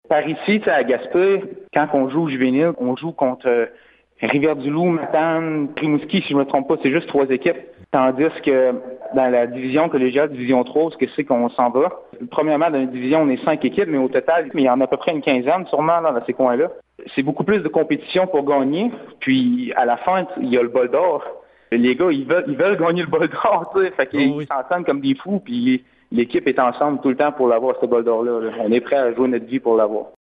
Par ici, tu sais, à Gaspé, quand on joue au juvénile, on joue contre Rivière-du-Loup, Matane, Rimouski, si je ne me trompe pas, c'est juste 3 équipes. Tandis que dans la division collégiale, division 3, où c'est qu'on s'en va, premièrement, dans la division, on est 5 équipes, mais au total, il y en a à peu près une quinzaine, sûrement, là, dans ces coins-là. C'est beaucoup plus de compétition pour gagner. Puis, à la fin, il y a le bol d'or. Les gars, ils veulent gagner le bol d'or, tu sais. Fait Oh qu'ils oui. s'entendent comme des fous, puis l'équipe est ensemble tout le temps pour l'avoir, ce bol d'or-là. Là. On est prêt à jouer notre vie pour l'avoir.